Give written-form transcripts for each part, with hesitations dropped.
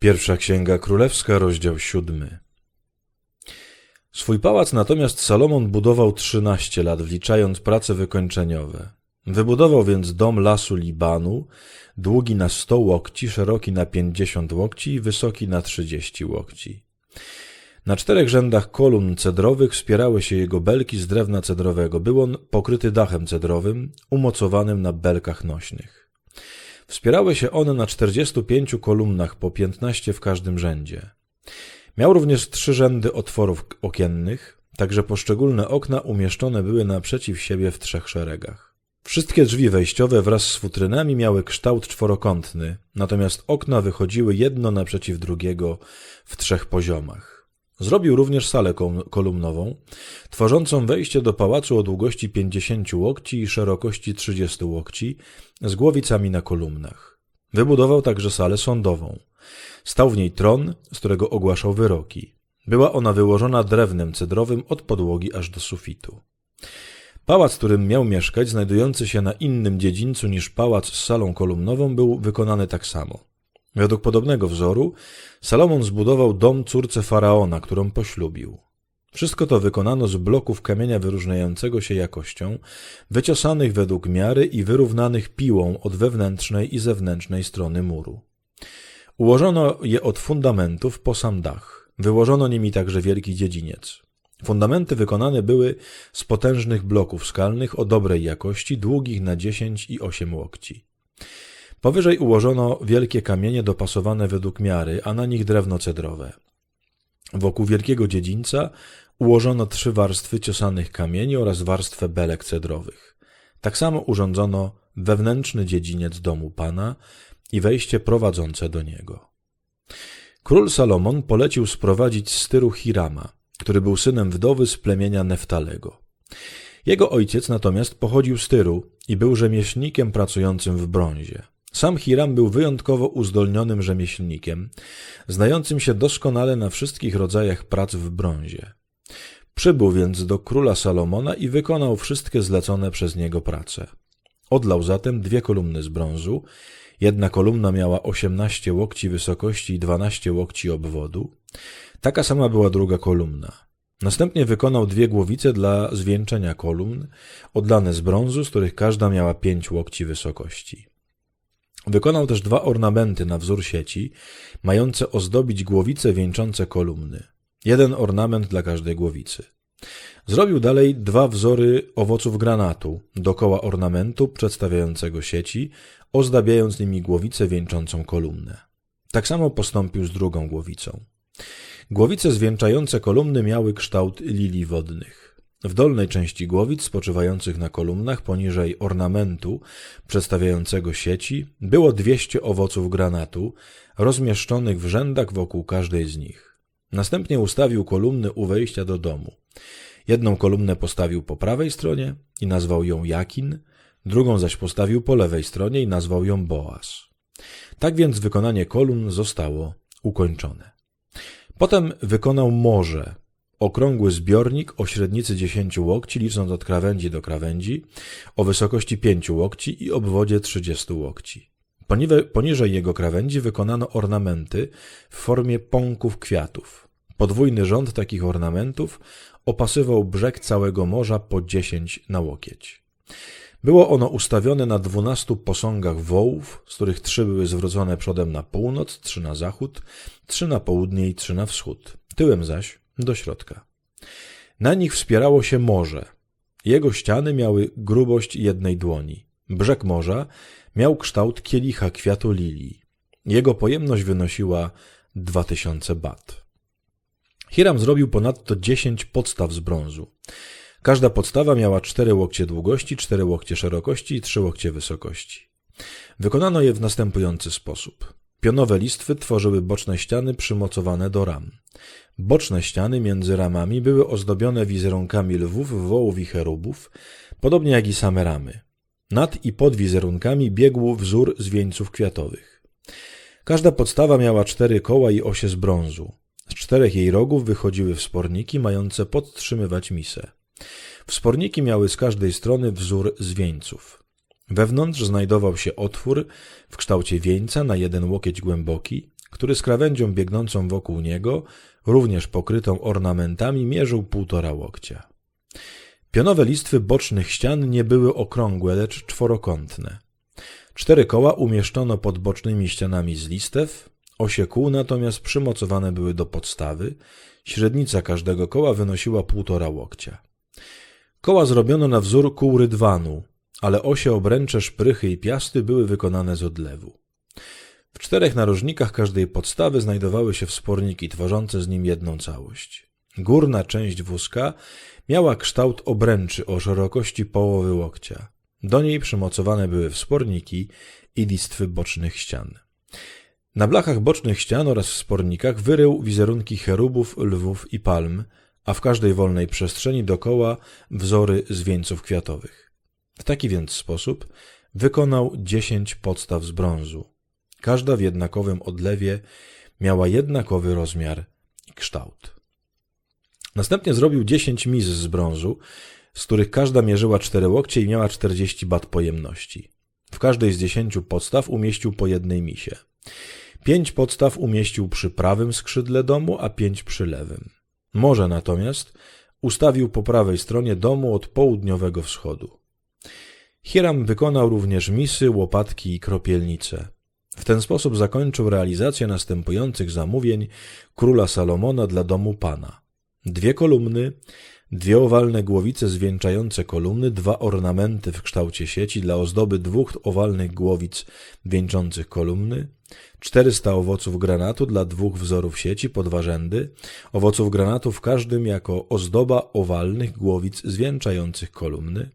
Pierwsza Księga Królewska, rozdział 7. Swój pałac natomiast Salomon budował 13 lat, wliczając prace wykończeniowe. Wybudował więc dom lasu Libanu, długi na 100 łokci, szeroki na 50 łokci i wysoki na 30 łokci. Na 4 rzędach kolumn cedrowych wspierały się jego belki z drewna cedrowego. Był on pokryty dachem cedrowym, umocowanym na belkach nośnych. Wspierały się one na 45 kolumnach, po 15 w każdym rzędzie. Miał również 3 rzędy otworów okiennych, także poszczególne okna umieszczone były naprzeciw siebie w 3 szeregach. Wszystkie drzwi wejściowe wraz z futrynami miały kształt czworokątny, natomiast okna wychodziły jedno naprzeciw drugiego w 3 poziomach. Zrobił również salę kolumnową, tworzącą wejście do pałacu o długości 50 łokci i szerokości 30 łokci, z głowicami na kolumnach. Wybudował także salę sądową. Stał w niej tron, z którego ogłaszał wyroki. Była ona wyłożona drewnem cedrowym od podłogi aż do sufitu. Pałac, w którym miał mieszkać, znajdujący się na innym dziedzińcu niż pałac z salą kolumnową, był wykonany tak samo. Według podobnego wzoru Salomon zbudował dom córce Faraona, którą poślubił. Wszystko to wykonano z bloków kamienia wyróżniającego się jakością, wyciosanych według miary i wyrównanych piłą od wewnętrznej i zewnętrznej strony muru. Ułożono je od fundamentów po sam dach. Wyłożono nimi także wielki dziedziniec. Fundamenty wykonane były z potężnych bloków skalnych o dobrej jakości, długich na 10 i 8 łokci. Powyżej ułożono wielkie kamienie dopasowane według miary, a na nich drewno cedrowe. Wokół wielkiego dziedzińca ułożono 3 warstwy ciosanych kamieni oraz warstwę belek cedrowych. Tak samo urządzono wewnętrzny dziedziniec domu Pana i wejście prowadzące do niego. Król Salomon polecił sprowadzić z Tyru Hirama, który był synem wdowy z plemienia Neftalego. Jego ojciec natomiast pochodził z Tyru i był rzemieślnikiem pracującym w brązie. Sam Hiram był wyjątkowo uzdolnionym rzemieślnikiem, znającym się doskonale na wszystkich rodzajach prac w brązie. Przybył więc do króla Salomona i wykonał wszystkie zlecone przez niego prace. Odlał zatem 2 kolumny z brązu. Jedna kolumna miała 18 łokci wysokości i 12 łokci obwodu. Taka sama była druga kolumna. Następnie wykonał 2 głowice dla zwieńczenia kolumn, odlane z brązu, z których każda miała 5 łokci wysokości. Wykonał też 2 ornamenty na wzór sieci, mające ozdobić głowice wieńczące kolumny. 1 ornament dla każdej głowicy. Zrobił dalej 2 wzory owoców granatu dokoła ornamentu przedstawiającego sieci, ozdabiając nimi głowicę wieńczącą kolumnę. Tak samo postąpił z drugą głowicą. Głowice zwieńczające kolumny miały kształt lilii wodnych. W dolnej części głowic spoczywających na kolumnach poniżej ornamentu przedstawiającego sieci było 200 owoców granatu rozmieszczonych w rzędach wokół każdej z nich. Następnie ustawił kolumny u wejścia do domu. Jedną kolumnę postawił po prawej stronie i nazwał ją Jakin, drugą zaś postawił po lewej stronie i nazwał ją Boaz. Tak więc wykonanie kolumn zostało ukończone. Potem wykonał morze, okrągły zbiornik o średnicy 10 łokci, licząc od krawędzi do krawędzi, o wysokości 5 łokci i obwodzie 30 łokci. Poniżej jego krawędzi wykonano ornamenty w formie pąków kwiatów. Podwójny rząd takich ornamentów opasywał brzeg całego morza po 10 na łokieć. Było ono ustawione na 12 posągach wołów, z których 3 były zwrócone przodem na północ, 3 na zachód, 3 na południe i 3 na wschód, tyłem zaś do środka. Na nich wspierało się morze. Jego ściany miały grubość 1 dłoni. Brzeg morza miał kształt kielicha kwiatu lilii. Jego pojemność wynosiła 2000 bat. Hiram zrobił ponadto 10 podstaw z brązu. Każda podstawa miała 4 łokcie długości, 4 łokcie szerokości i 3 łokcie wysokości. Wykonano je w następujący sposób. Pionowe listwy tworzyły boczne ściany przymocowane do ram. Boczne ściany między ramami były ozdobione wizerunkami lwów, wołów i cherubów, podobnie jak i same ramy. Nad i pod wizerunkami biegł wzór z wieńców kwiatowych. Każda podstawa miała 4 koła i osie z brązu. Z 4 jej rogów wychodziły wsporniki mające podtrzymywać misę. Wsporniki miały z każdej strony wzór z wieńców. Wewnątrz znajdował się otwór w kształcie wieńca na 1 łokieć głęboki, który z krawędzią biegnącą wokół niego, również pokrytą ornamentami, mierzył 1,5 łokcia. Pionowe listwy bocznych ścian nie były okrągłe, lecz czworokątne. 4 koła umieszczono pod bocznymi ścianami z listew, osie kół natomiast przymocowane były do podstawy, średnica każdego koła wynosiła 1,5 łokcia. Koła zrobiono na wzór kół rydwanu, ale osie, obręcze, szprychy i piasty były wykonane z odlewu. W 4 narożnikach każdej podstawy znajdowały się wsporniki tworzące z nim jedną całość. Górna część wózka miała kształt obręczy o szerokości połowy łokcia. Do niej przymocowane były wsporniki i listwy bocznych ścian. Na blachach bocznych ścian oraz wspornikach wyrył wizerunki cherubów, lwów i palm, a w każdej wolnej przestrzeni dokoła wzory z wieńców kwiatowych. W taki więc sposób wykonał 10 podstaw z brązu. Każda w jednakowym odlewie miała jednakowy rozmiar i kształt. Następnie zrobił 10 mis z brązu, z których każda mierzyła 4 łokcie i miała 40 bat pojemności. W każdej z 10 podstaw umieścił po jednej misie. 5 podstaw umieścił przy prawym skrzydle domu, a 5 przy lewym. Morze natomiast ustawił po prawej stronie domu od południowego wschodu. Hiram wykonał również misy, łopatki i kropielnice. W ten sposób zakończył realizację następujących zamówień króla Salomona dla domu Pana. 2 kolumny, 2 owalne głowice zwieńczające kolumny, 2 ornamenty w kształcie sieci dla ozdoby 2 owalnych głowic wieńczących kolumny, 400 owoców granatu dla 2 wzorów sieci po 2 rzędy, owoców granatu w każdym jako ozdoba owalnych głowic zwieńczających kolumny,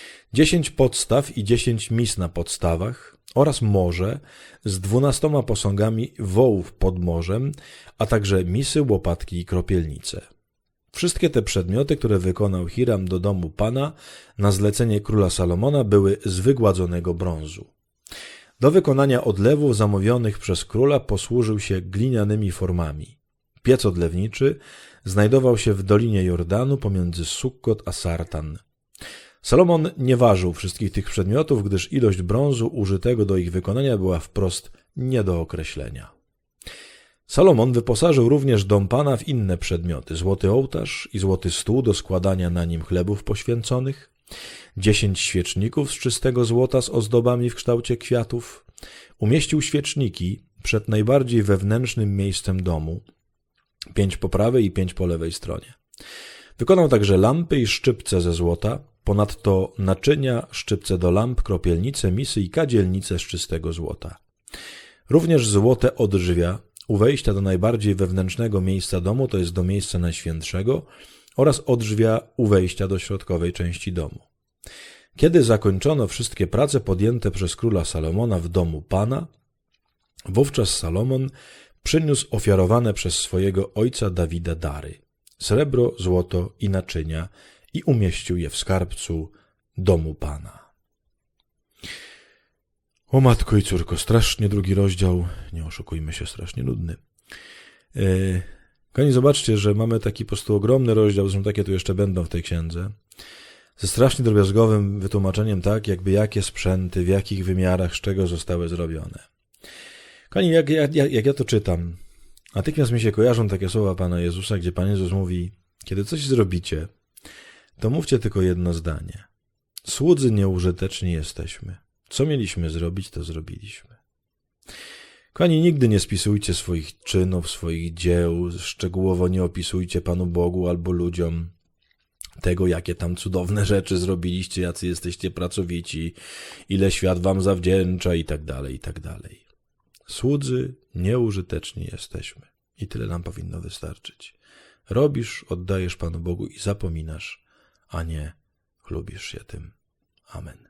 10 podstaw i 10 mis na podstawach oraz morze z 12 posągami wołów pod morzem, a także misy, łopatki i kropielnice. Wszystkie te przedmioty, które wykonał Hiram do domu Pana na zlecenie króla Salomona, były z wygładzonego brązu. Do wykonania odlewów zamówionych przez króla posłużył się glinianymi formami. Piec odlewniczy znajdował się w dolinie Jordanu pomiędzy Sukkot a Sartan. Salomon nie ważył wszystkich tych przedmiotów, gdyż ilość brązu użytego do ich wykonania była wprost nie do określenia. Salomon wyposażył również dom Pana w inne przedmioty: złoty ołtarz i złoty stół do składania na nim chlebów poświęconych, 10 świeczników z czystego złota z ozdobami w kształcie kwiatów. Umieścił świeczniki przed najbardziej wewnętrznym miejscem domu, 5 po prawej i 5 po lewej stronie. Wykonał także lampy i szczypce ze złota, ponadto naczynia, szczypce do lamp, kropielnice, misy i kadzielnice z czystego złota. Również złote odrzwia u wejścia do najbardziej wewnętrznego miejsca domu, to jest do miejsca najświętszego, oraz odrzwia u wejścia do środkowej części domu. Kiedy zakończono wszystkie prace podjęte przez króla Salomona w domu Pana, wówczas Salomon przyniósł ofiarowane przez swojego ojca Dawida dary: srebro, złoto i naczynia, i umieścił je w skarbcu domu Pana. O matko i córko, strasznie długi rozdział, nie oszukujmy się, strasznie nudny. Kochani, zobaczcie, że mamy taki po prostu ogromny rozdział, zresztą takie tu jeszcze będą w tej księdze, ze strasznie drobiazgowym wytłumaczeniem, tak, jakby jakie sprzęty, w jakich wymiarach, z czego zostały zrobione. Kochani, jak ja to czytam, natychmiast mi się kojarzą takie słowa Pana Jezusa, gdzie Pan Jezus mówi: kiedy coś zrobicie, to mówcie tylko jedno zdanie: słudzy nieużyteczni jesteśmy. Co mieliśmy zrobić, to zrobiliśmy. Kochani, nigdy nie spisujcie swoich czynów, swoich dzieł, szczegółowo nie opisujcie Panu Bogu albo ludziom tego, jakie tam cudowne rzeczy zrobiliście, jacy jesteście pracowici, ile świat wam zawdzięcza i tak dalej, i tak dalej. Słudzy nieużyteczni jesteśmy. I tyle nam powinno wystarczyć. Robisz, oddajesz Panu Bogu i zapominasz, a nie chlubisz się tym. Amen.